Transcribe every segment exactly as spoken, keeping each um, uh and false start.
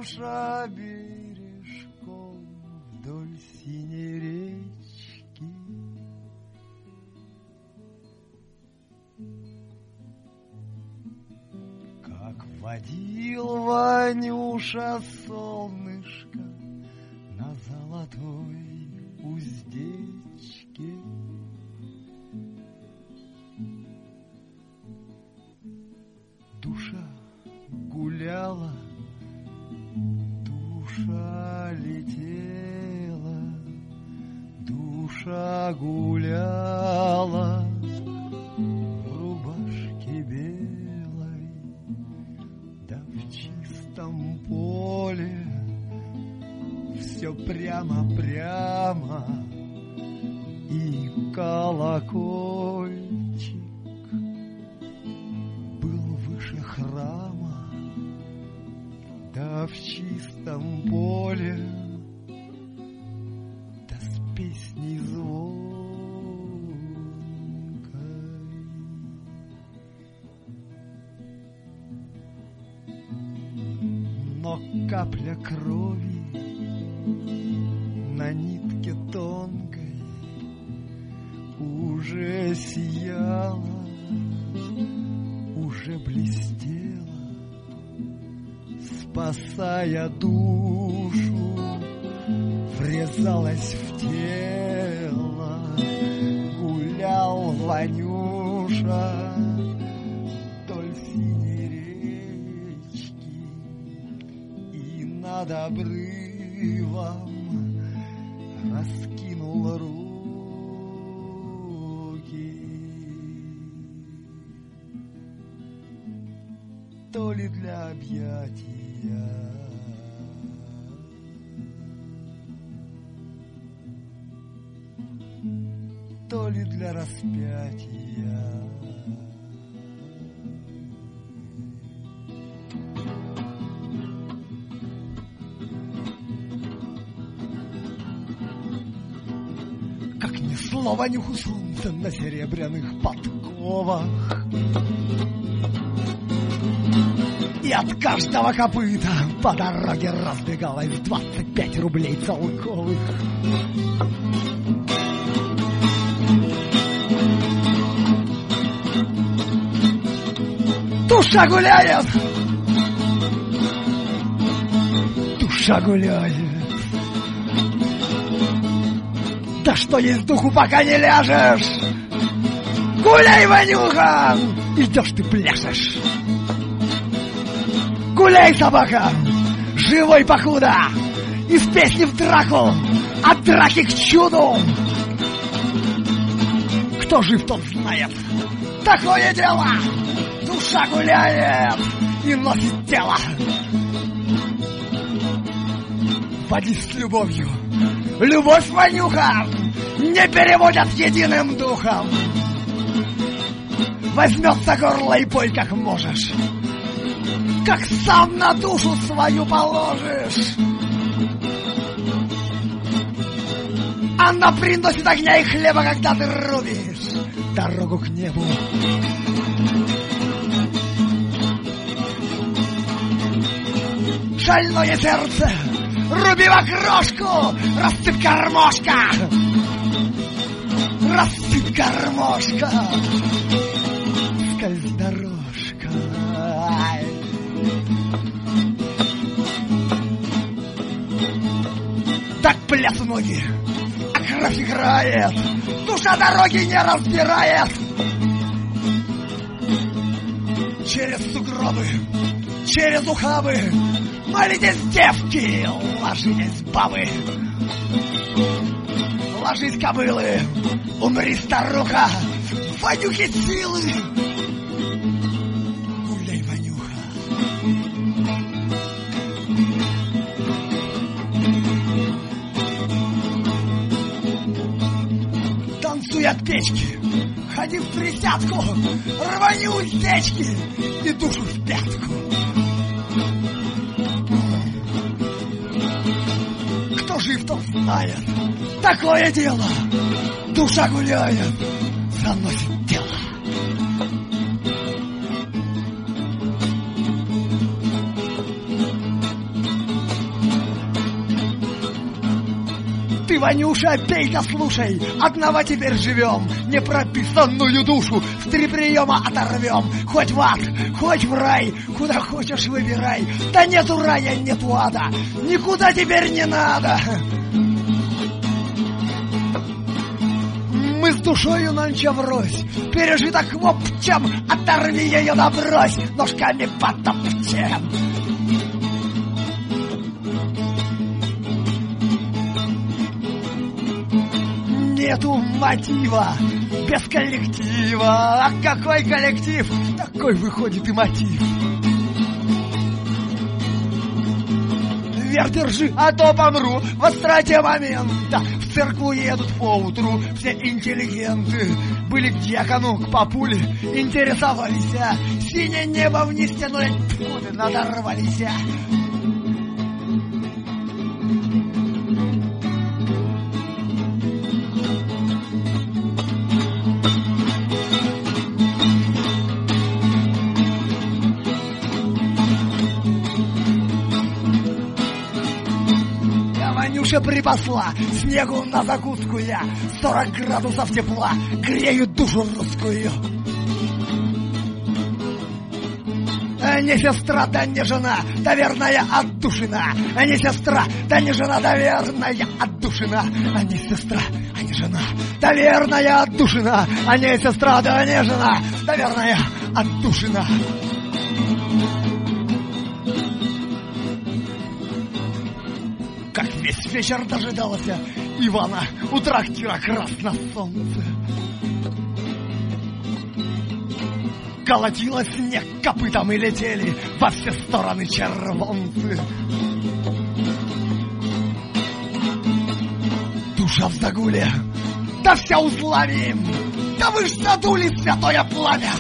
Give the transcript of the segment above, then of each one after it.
душа бережком вдоль синей речки. Как водил Ванюша солнышко на золотой уздечке. Душа гуляла, душа летела, душа гуляла в рубашке белой, да в чистом поле все прямо-прямо, и колокольчик был выше храма, да в чистом поле, да с песней звонкой. Но капля крови на нитке тонкой уже сияла, уже блестела, спасая душу, врезалась в тело. Гулял Ванюша вдоль синей речки и над обрывом раскинул руки. То ли для объятия, то ли для распятия. Как несло Ванюху солнце на серебряных подковах, и от каждого копыта по дороге разбегалось двадцать пять рублей целковых. Душа гуляет, душа гуляет. Да что есть духу, пока не ляжешь. Гуляй, Ванюха, идешь ты пляшешь. Гуляй, собака, живой покуда, из песни в драку, от драки к чуду. Кто жив, тот знает. Такое дело. Душа гуляет и носит тело. Водись с любовью. Любовь, Ванюха, не переводят единым духом. Возьмет за горло и пой, как можешь, как сам на душу свою положишь. Она приносит огня и хлеба, когда ты рубишь дорогу к небу. Шальное сердце, руби в окрошку, рассыпь гармошка, рассыпь гармошка, скользь дорожка. Так плясу ноги, а кровь играет, душа дороги не разбирает. Через сугробы, через ухабы, молитесь, девки, ложитесь, бабы. Ложись, кобылы, умри, старуха, Ванюхе силы. Гуляй, Ванюха. Танцуй от печки, ходи в присядку, рвани уздечки и душу в пятку. Кто жив, тот знает. Такое дело. Душа гуляет, заносит тело. Ты, Ванюша, пей-ка слушай, одного теперь живем, непрописанную душу в три приема оторвем. Хоть в ад, хоть в рай, куда хочешь выбирай. Да нету рая, нету ада, никуда теперь не надо. Мы с душою нонче врозь, пережиток вопчем, оторви ее да брось, ножками потопчем. Нету мотива без коллектива. А какой коллектив, такой выходит и мотив. Вверх держи, а то помру в остроте момента. В церкву едут поутру все интеллигенты. Были к дьякону, к папуле, интересовались. Синее небо вниз тянули, фу, надорвались. Ванюша припасла снегу на закуску я. Сорок градусов тепла греют душу русскую. Не сестра, да не жена, да верная отдушина. Не сестра, да не жена, да верная отдушина. Не сестра, а не жена, да верная отдушина. Не сестра, да не жена, да верная отдушина. Как весь вечер дожидалась Ивана у трактира красно солнце. Колотило снег копытом и летели во все стороны червонцы. Душа в загуле, да вся узлами, да вы ж задули святое пламя.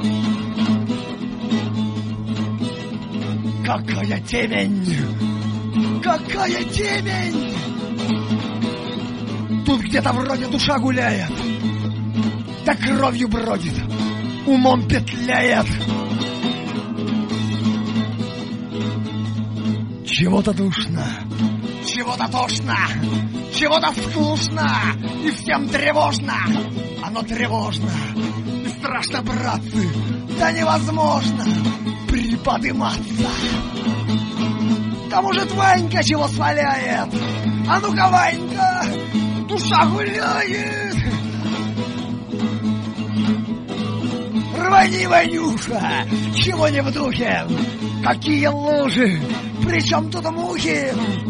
Какая темень! Какая темень! Тут где-то вроде душа гуляет, да кровью бродит, умом петляет. Чего-то душно, чего-то тошно, чего-то скучно, и всем тревожно. Оно тревожно и страшно, братцы, да невозможно приподыматься. Да может Ванька чего сваляет? А ну-ка, Ванька, душа гуляет. Рвани, Ванюша, чего не в духе? Какие лужи, причем тут мухи?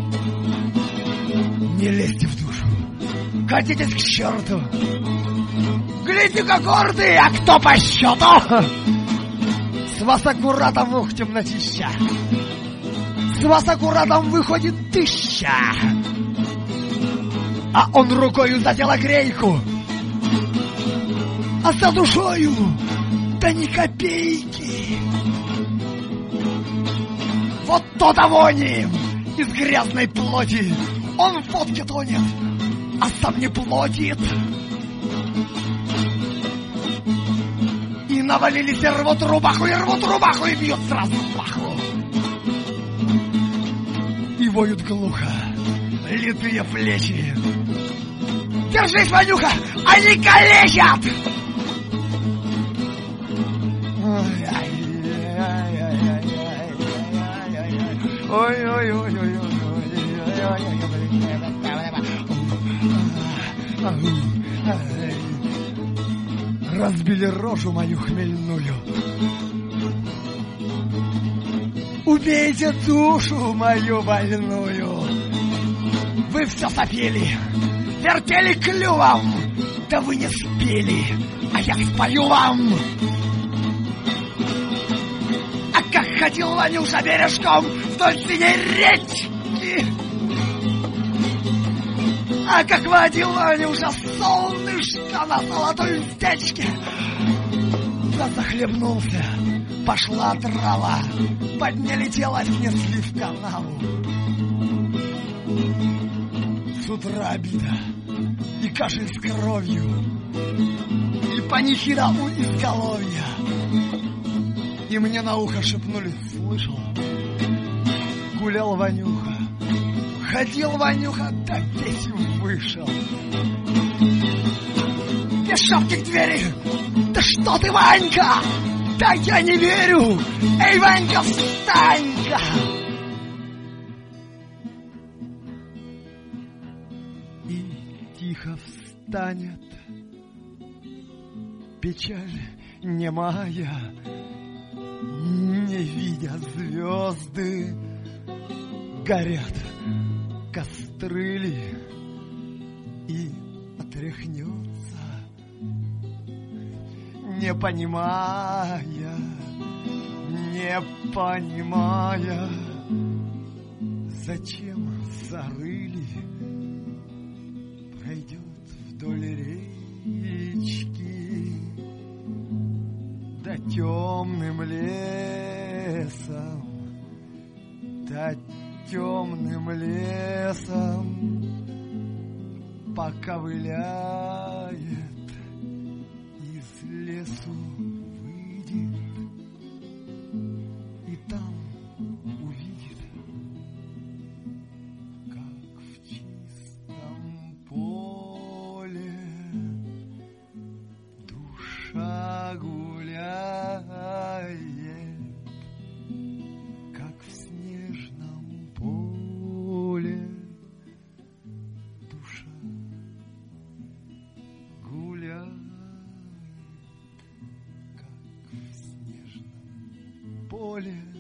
Не лезьте в душу, катитесь к черту. Глядите-ка горды, а кто по счету? С вас аккуратом, ух, темнотища. С вас аккуратом выходит тысяча. А он рукою за телогрейку, а за душою да ни копейки. Вот то-то вони из грязной плоти. Он в водке тонет, а сам не плотит. И навалились, и рвут рубаху, и рвут рубаху, и бьют сразу в паху. И воют глухо литые плечи. Держись, Ванюха, они калечат! Разбили рожу мою хмельную. Убейте душу мою больную. Вы все сопели, вертели клювом, да вы не спели, а я спою вам. А как ходил Ванюша бережком вдоль синей речки, а как водил Ванюша солнышко на золотой уздечке, да захлебнулся, пошла трава, подняли тело, снесли в канаву. С утра обида и кашель с кровью, и панихида у изголовья. И мне на ухо шепнули, слышал, гулял Ванюха, ходил Ванюха, да весь вышел. Без шапки к двери. Да что ты, Ванька? Да я не верю. Эй, Ванька, встань-ка. И тихо встанет печаль немая, не видя звезды, горят кострыли, и отряхнется, не понимая, не понимая, зачем зарыли, пройдет вдоль речки, да темным лесом, да темным лесом поковыляет, из лесу выйдет, и там увидит, как в чистом поле душа гуляет, как в снежном поле душа гуляет, как в снежном поле.